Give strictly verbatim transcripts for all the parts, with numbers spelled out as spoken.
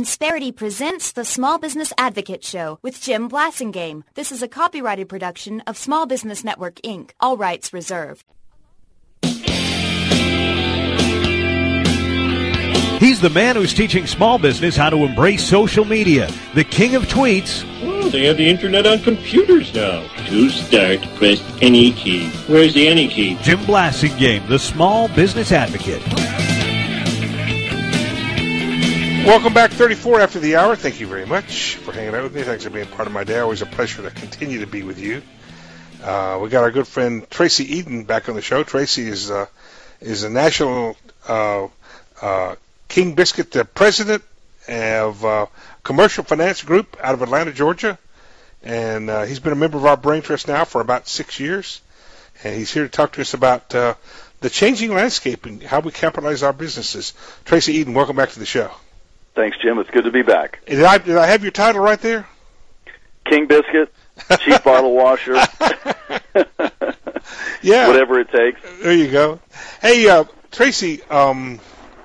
Insperity presents the Small Business Advocate Show with Jim Blasingame. This is a copyrighted production of Small Business Network, Incorporated. All rights reserved. He's the man who's teaching small business how to embrace social media. The king of tweets. Oh, they have the internet on computers now. To start, press any key. Where's the any key? Jim Blasingame, the small business advocate. Welcome back, thirty-four after the hour. Thank you very much for hanging out with me. Thanks for being part of my day. Always a pleasure to continue to be with you. Uh, we got our good friend Tracy Eden back on the show. Tracy is uh, is a national uh, uh, King Biscuit the president of uh, Commercial Finance Group out of Atlanta, Georgia. And uh, he's been a member of our Brain Trust now for about six years. And he's here to talk to us about uh, the changing landscape and how we capitalize our businesses. Tracy Eden, welcome back to the show. Thanks, Jim. It's good to be back. Did I, did I have your title right there? King Biscuit, Chief Bottle Washer. Yeah. Whatever it takes. There you go. Hey, uh, Tracy, um,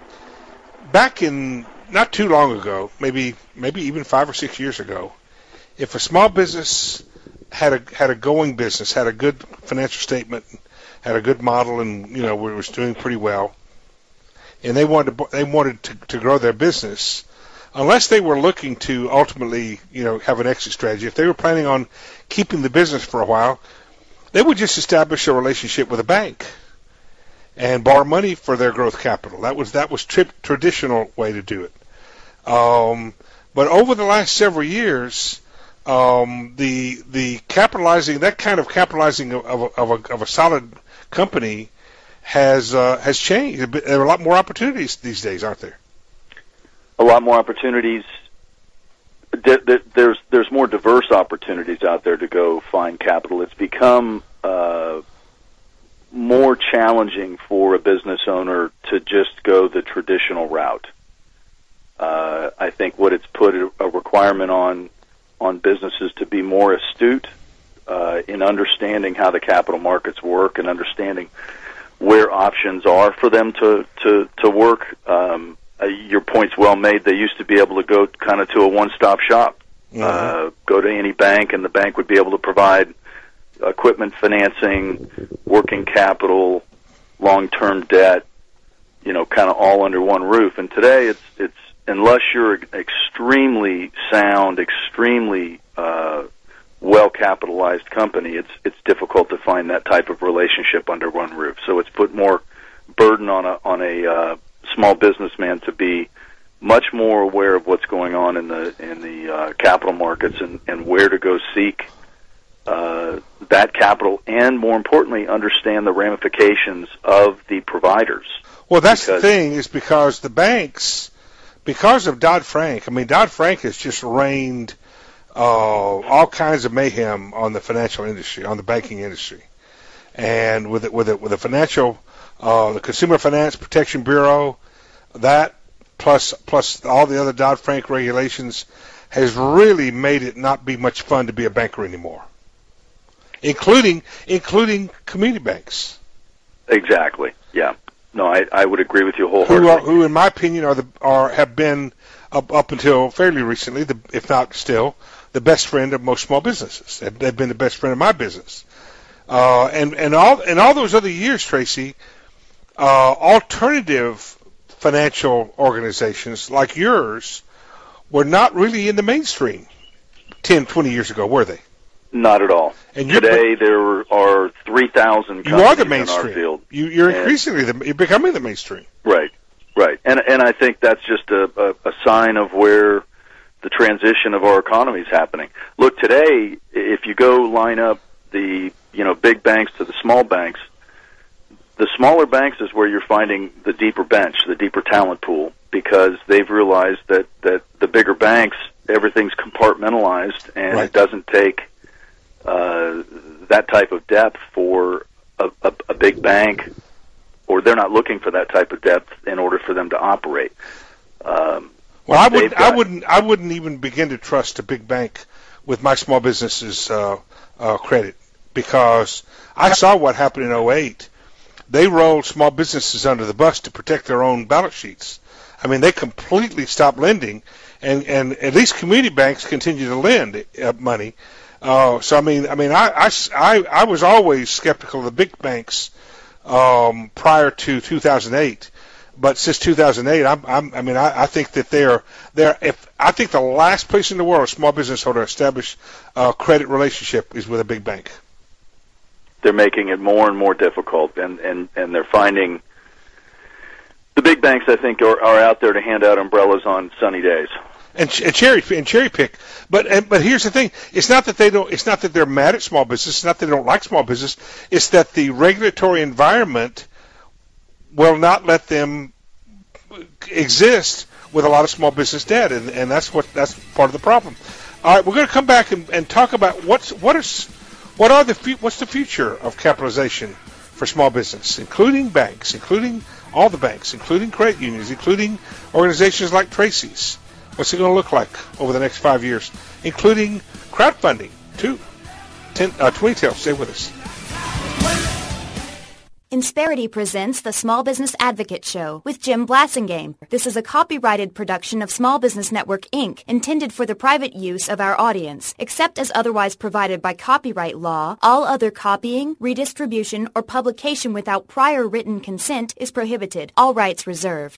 back in not too long ago, maybe maybe even five or six years ago, if a small business had a had a going business, had a good financial statement, had a good model, and you know was doing pretty well, and they wanted to, they wanted to, to grow their business, unless they were looking to ultimately you know have an exit strategy, if they were planning on keeping the business for a while, they would just establish a relationship with a bank and borrow money for their growth capital. That was that was tri- traditional way to do it. Um, but over the last several years, um, the the capitalizing that kind of capitalizing of, of, a, of, a, of a solid company has uh, has changed. There are a lot more opportunities these days, aren't there? A lot more opportunities. There's there's more diverse opportunities out there to go find capital. It's become uh, more challenging for a business owner to just go the traditional route. Uh, I think what it's put a, a requirement on on businesses to be more astute uh, in understanding how the capital markets work and understanding where options are for them to to to work. Um, uh, your point's well made. They used to be able to go kind of to a one-stop shop, mm-hmm. uh, go to any bank, and the bank would be able to provide equipment financing, working capital, long-term debt, you know, kind of all under one roof. And today, it's it's unless you're an extremely sound, extremely uh, well-capitalized company, it's it's difficult to find that type of relationship under one roof. So it's put more burden on a on a uh, small businessman to be much more aware of what's going on in the in the uh, capital markets and, and where to go seek uh, that capital, and more importantly, understand the ramifications of the providers. Well, that's because, the thing, is because the banks, because of Dodd-Frank, I mean, Dodd-Frank has just rained uh, all kinds of mayhem on the financial industry, on the banking industry. And with it, with it, with the financial, uh, the Consumer Finance Protection Bureau, that plus plus all the other Dodd-Frank regulations has really made it not be much fun to be a banker anymore, including including community banks. Exactly. Yeah. No, I, I would agree with you wholeheartedly. Who, are, who in my opinion, are the are have been up up until fairly recently, the, if not still, the best friend of most small businesses. They've, they've been the best friend of my business. Uh, and and all and all those other years, Tracy, uh, alternative financial organizations like yours were not really in the mainstream ten, twenty years ago, were they? Not at all. And today there are three thousand companies you are the mainstream. in our field. You, you're and increasingly the, you're becoming the mainstream. Right, right. And and I think that's just a, a, a sign of where the transition of our economy is happening. Look, today, if you go line up the you know big banks to the small banks, the smaller banks is where you're finding the deeper bench, the deeper talent pool, because they've realized that, that the bigger banks, everything's compartmentalized, and right. it doesn't take uh, that type of depth for a, a, a big bank, or they're not looking for that type of depth in order for them to operate. Um, well, I wouldn't, got, I wouldn't, I wouldn't even begin to trust a big bank with my small business's uh, uh, credit, because I saw what happened in oh eight. They rolled small businesses under the bus to protect their own balance sheets. I mean, they completely stopped lending, and and at least community banks continue to lend uh, money. Uh, so I mean, I mean, I, I, I, I was always skeptical of the big banks um, prior to two thousand eight, but since two thousand eight, I'm, I'm, I mean, I, I think that they're they're if I think the last place in the world a small business owner establish a credit relationship is with a big bank. They're making it more and more difficult, and, and, and they're finding the big banks, I think, are, are out there to hand out umbrellas on sunny days. And, and cherry and cherry pick, but and, but here's the thing: it's not that they don't. It's not that they're mad at small business. It's not that they don't like small business. It's that the regulatory environment will not let them exist with a lot of small business debt, and, and that's what that's part of the problem. All right, we're going to come back and, and talk about what's what is what are the what's the future of capitalization for small business, including banks, including all the banks, including credit unions, including organizations like Tracy's. What's it going to look like over the next five years, including crowdfunding, too? Ten, uh, twenty-tail, stay with us. Insperity presents the Small Business Advocate Show with Jim Blasingame. This is a copyrighted production of Small Business Network, Incorporated, intended for the private use of our audience. Except as otherwise provided by copyright law, all other copying, redistribution, or publication without prior written consent is prohibited. All rights reserved.